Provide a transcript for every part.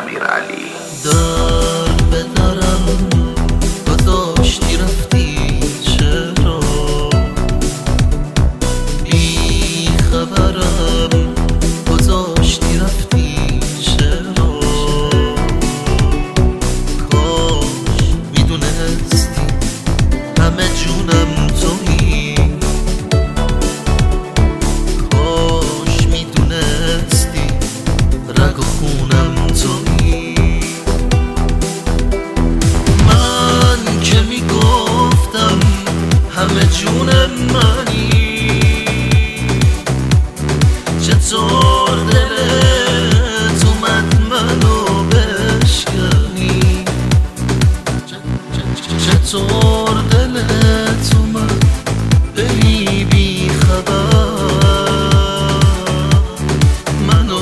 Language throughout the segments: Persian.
امیرعلی. در به درم گذاشتی رفتی چرا؟ بی خبرم گذاشتی رفتی چرا؟ کاش میدونستی همه جونم تویی، کاش میدونستی رگ و خونم تویی. من که میگفتم همه جونم منی، چطور دلت اومد منو بشکنی؟ چطور دلت اومد بری بی خبر منو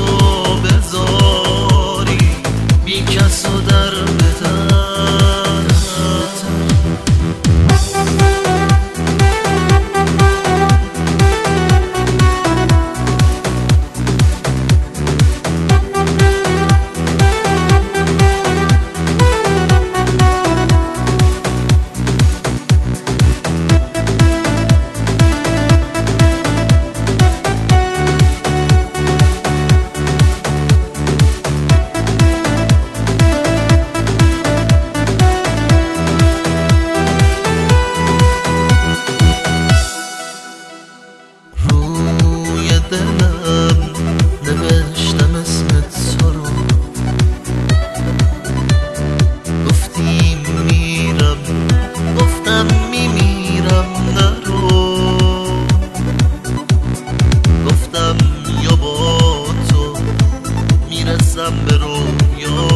بذاری بی کس و در بدر؟ دلم نوشتم اسمت تو رو، گفتی میرم، گفتم میمیرم نرو، گفتم یا با تو میرسم به رویا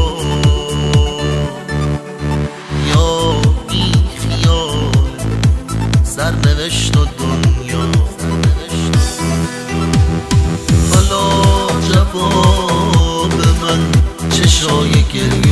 یا بی خیال سرنوشت و دنیا. حالا جواب من چشای گریه